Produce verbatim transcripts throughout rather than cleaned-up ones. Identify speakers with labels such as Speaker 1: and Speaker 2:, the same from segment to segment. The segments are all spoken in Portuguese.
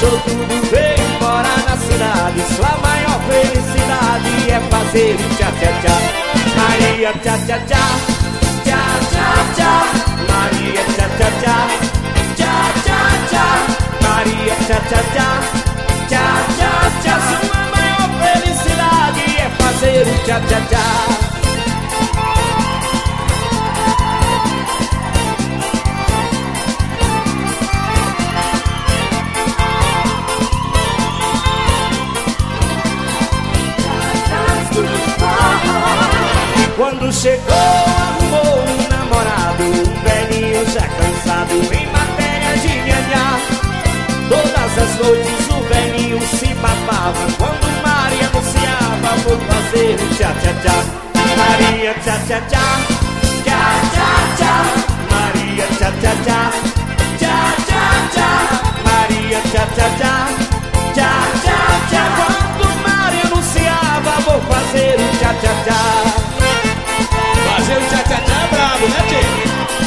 Speaker 1: deixou tudo, veio morar na cidade. Sua maior felicidade é fazer o tchá tchá tchá. Maria tchá tchá tchá, tchá tchá tchá. Maria tchá tchá tchá, tchá tchá tchá. Maria tchá tchá tchá, tchá tchá tchá. Sua maior felicidade é fazer o tchá tchá tchá. Quando chegou, arrumou um namorado, um velhinho já cansado em matéria de nhanhá. Todas as noites o velhinho se babava quando Maria anunciava: vou fazer o tchá tchá tchá. Maria tchá tchá tchá, tchá tchá tchá. Maria tchá tchá tchá, tchá tchá tchá. Maria tchá tchá tchá, tchá tchá tchá. Quando Maria anunciava: vou fazer o tchá tchá tchá.
Speaker 2: Fazer o tchá tchá tchá é brabo, né, tio? Oh!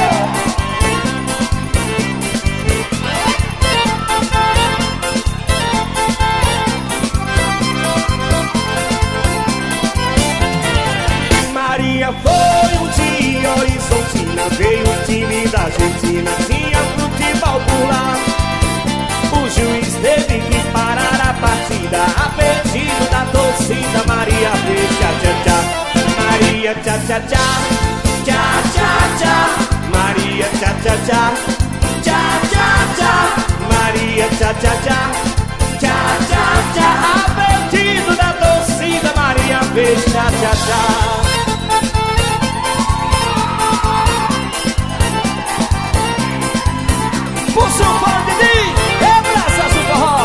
Speaker 1: Maria foi um dia horizontina, veio o time da Argentina, tinha futebol por lá. O juiz teve que parar a partida, a pedido da torcida. Maria fez tchá tchá tchá. Maria tchá tchá tchá, tchá tchá tchá. Maria tchá tchá tchá, tchá tchá tchá. Maria tchá tchá tchá, tchá tchá tchá. A pedido da torcida, Maria fez tchá tchá tchá. Puxa o pão de mim, abraça o forró.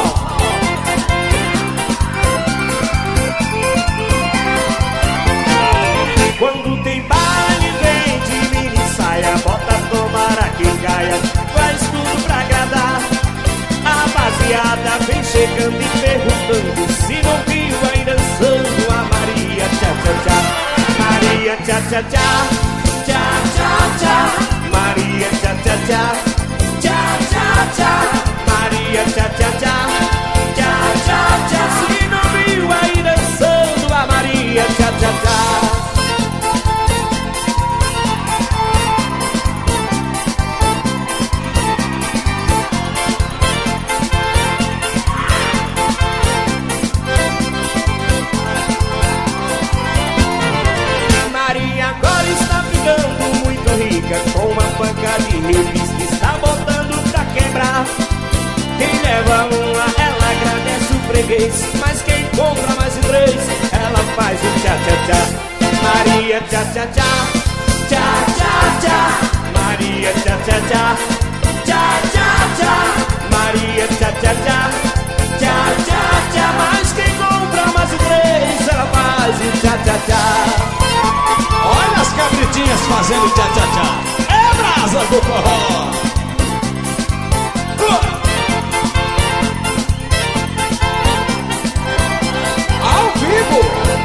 Speaker 1: Quando tem baile, vem de mini saia, bota tomara que caia, faz tudo pra agradar. A rapaziada vem chegando e perguntando se não viu aí dançando a Maria tchá tchá tchá. Maria tchá tchá tchá, tchá tchá tchá. Maria tchá tchá tchá, tchá tchá tchá. Maria tchá tchá tchá, tchá tchá tchá. Se não viu aí dançando a Maria tchá tchá tchá. Com uma panca de mil que está botando pra quebrar. Quem leva uma, ela agradece o freguês, mas quem compra mais de três, ela faz o tchá tchá tchá. Maria tchá tchá tchá, tchá tchá tchá. Maria tchá tchá tchá, tchá tchá tchá. Maria tchá tchá tchá, tchá tchá tchá. Mas quem compra mais de três, ela faz o tchá tchá tchá.
Speaker 2: Olha as cabritinhas fazendo tchá tchá tchá. É brasa do forró. Uh! Ao vivo.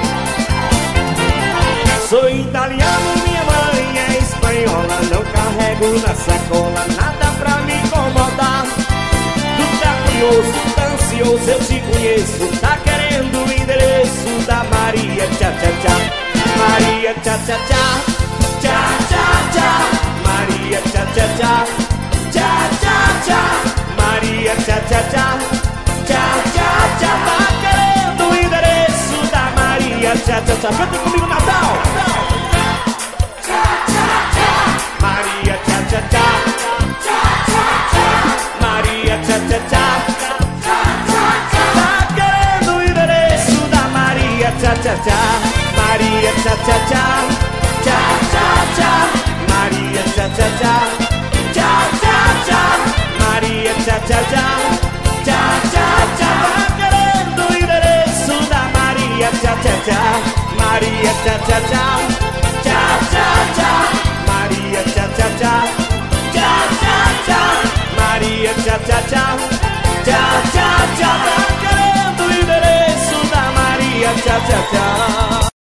Speaker 1: Sou italiano, minha mãe é espanhola. Não carrego na sacola nada pra me incomodar. Tu tá curioso, tá ansioso, eu te conheço. Tá querendo o endereço da Maria tchá tchá tchá. Maria tchá tchá tchá, tchá tchá tchá. Maria tchá tchá tchá, tchá tchá tchá. Maria tchá tchá tchá, tchá tchá tchá. Tá querendo o endereço da Maria tchá tchá tchá. Canta comigo.